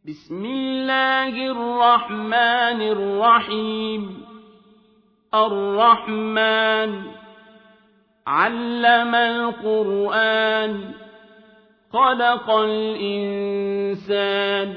بسم الله الرحمن الرحيم. الرحمن علم القرآن خلق الإنسان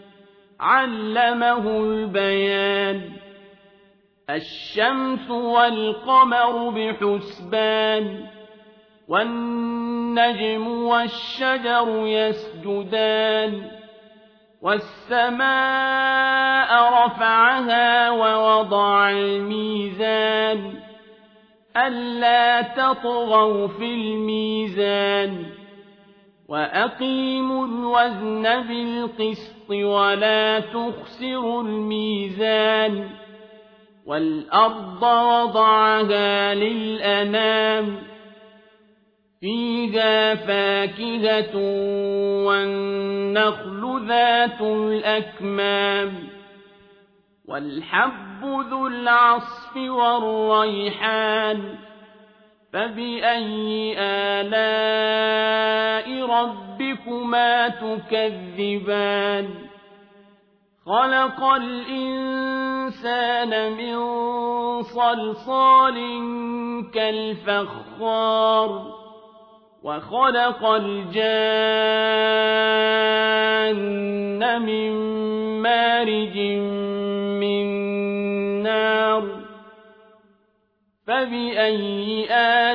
علمه البيان. الشمس والقمر بحسبان والنجم والشجر يسجدان. والسماء رفعها ووضع الميزان ألا تطغوا في الميزان وأقيموا الوزن بالقسط ولا تخسروا الميزان. والأرض وضعها للأنام فيها فاكهة والنخل ذات الأكمام والحب ذو العصف والريحان. فبأي آلاء ربكما تكذبان؟ خلق الإنسان من صلصال كالفخار وخلق الجان من مارج من نار. فبأي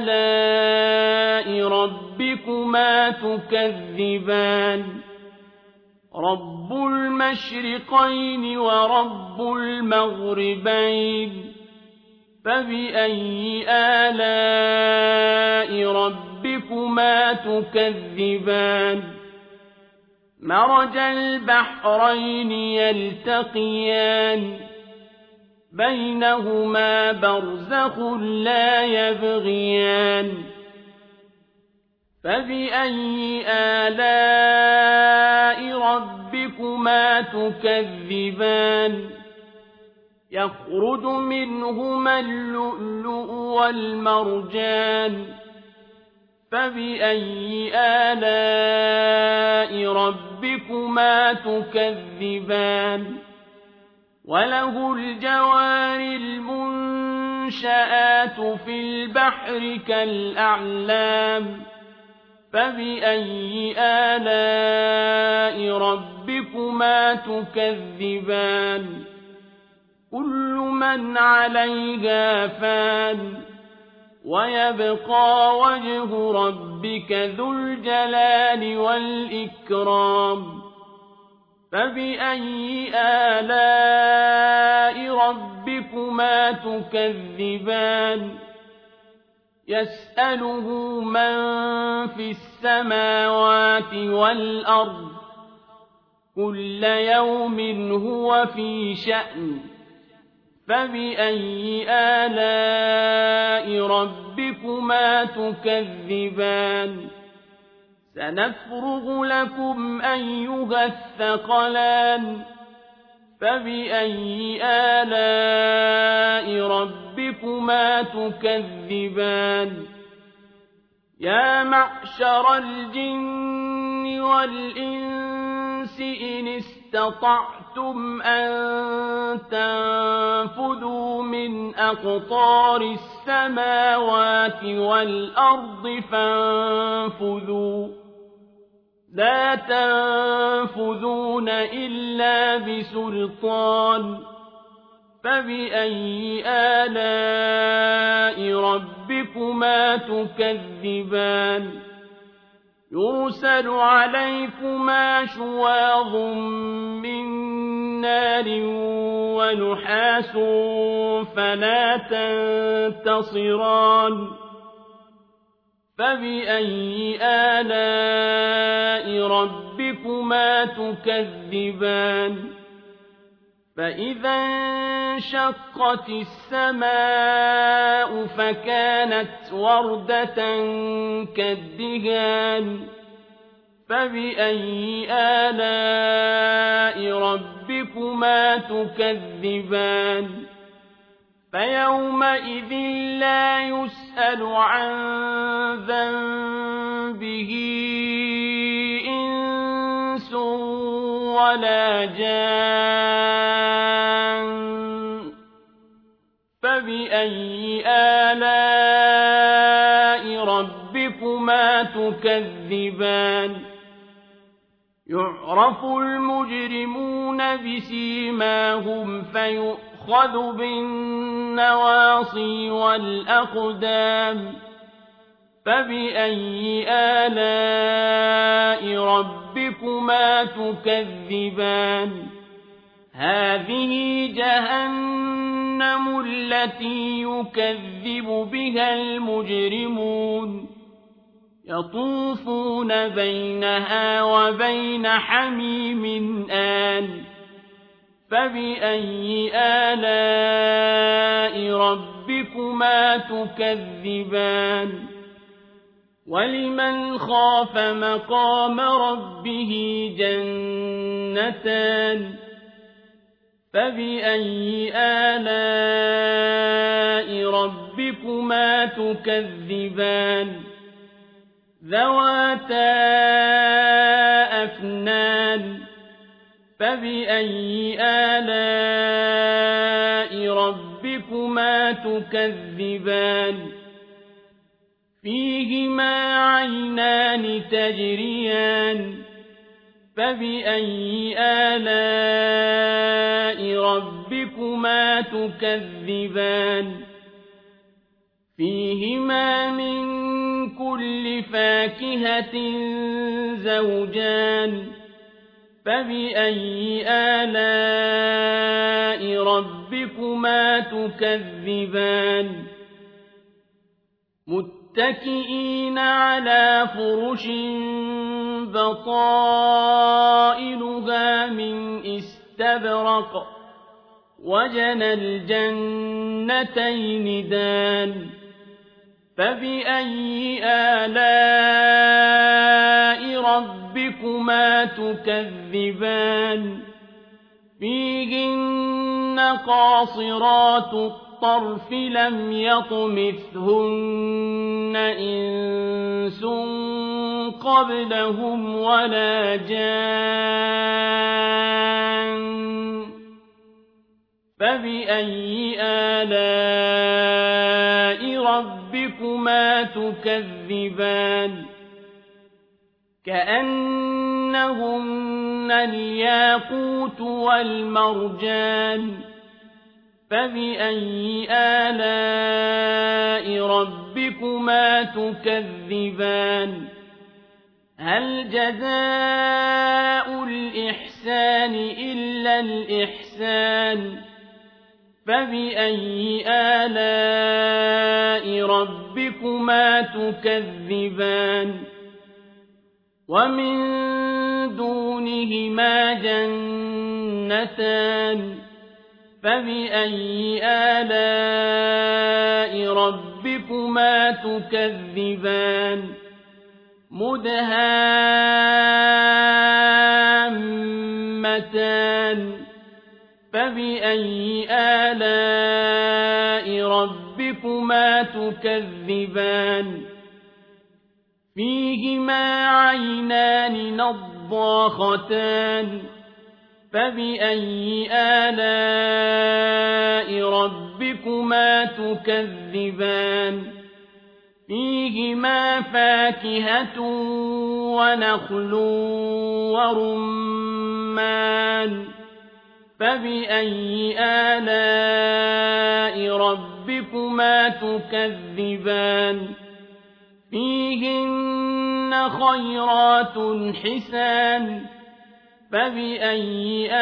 آلاء ربكما تكذبان؟ رب المشرقين ورب المغربين. فبأي آلاء ربكما تكذبان؟ مرج البحرين يلتقيان بينهما برزخ لا يبغيان. فبأي آلاء ربكما تكذبان؟ يخرج منهما اللؤلؤ والمرجان. فبأي آلاء ربكما تكذبان؟ وله الجوار المنشآت في البحر كالأعلام. فبأي آلاء ربكما تكذبان؟ كل من عليها فان ويبقى وجه ربك ذو الجلال والإكرام. فبأي آلاء ربكما تكذبان؟ يسأله من في السماوات والأرض كل يوم هو في شأن. فبأي آلاء ربكما تكذبان؟ سنفرغ لكم أيها الثقلان. فبأي آلاء ربكما تكذبان؟ يا معشر الجن والإنس إن استطعتم أن تنفذوا من أقطار السماوات والأرض فانفذوا لا تنفذون إلا بسلطان. فبأي آلاء ربكما تكذبان؟ يرسل عليكما شواظ من نار ونحاس فلا تنتصران. فبأي آلاء ربكما تكذبان؟ فإذا انشقت السماء فكانت وردة كالدهان. فبأي آلاء ربكما تكذبان؟ فيومئذ لا يسأل عن ذنبه إنس ولا جان فبأي آلاء ربكما تكذبان يعرف المجرمون بسيماهم فيؤخذ بالنواصي والأقدام فبأي آلاء ربكما تكذبان هذه جهنم التي يكذب بها المجرمون يطوفون بينها وبين حميم آن فبأي آلاء ربكما تكذبان ولمن خاف مقام ربه جنتان فبأي آلاء ربكما تكذبان ذواتا أفنان فبأي آلاء ربكما تكذبان فيهما عينان تجريان فبأي آلاء ربكما تكذبان فيهما من كل فاكهة زوجان فبأي آلاء ربكما تكذبان متكئين على فرش بطائنها من استبرق وجنى الجنتين دان فبأي آلاء ربكما تكذبان فيهن قاصرات الطرف لم يطمثهن إنس قبلهم ولا جان فبأي آلاء ربكما تكذبان كأنهن الياقوت والمرجان فبأي آلاء ربكما تكذبان هل جزاء الإحسان إلا الإحسان فبأي آلاء ربكما تكذبان ومن دونهما جنتان فبأي آلاء ربكما تكذبان مدهامتان فبأي آلاء ربكما تكذبان فيهما عينان نضاختان فبأي آلاء ربكما تكذبان فيهما فاكهة ونخل ورمان فبأي آلاء ربكما تكذبان فيهن خيرات حسان فبأي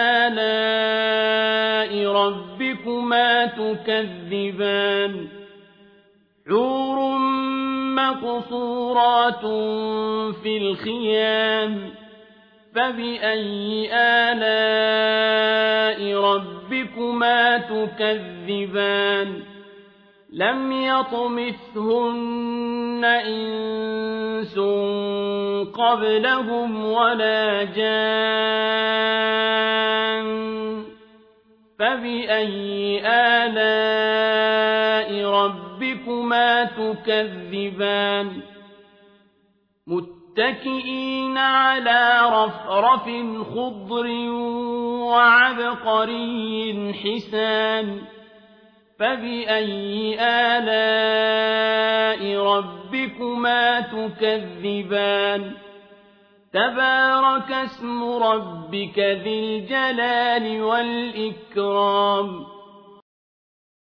آلاء ربكما تكذبان حور مقصورات في الخيام فبأي آلاء ربكما تكذبان لم يطمثهن إنس قبلهم ولا جان فبأي آلاء ربكما تكذبان متكئين على رفرف خضر وعبقري حسان فبأي آلاء ربكما تكذبان تبارك اسم ربك ذي الجلال والإكرام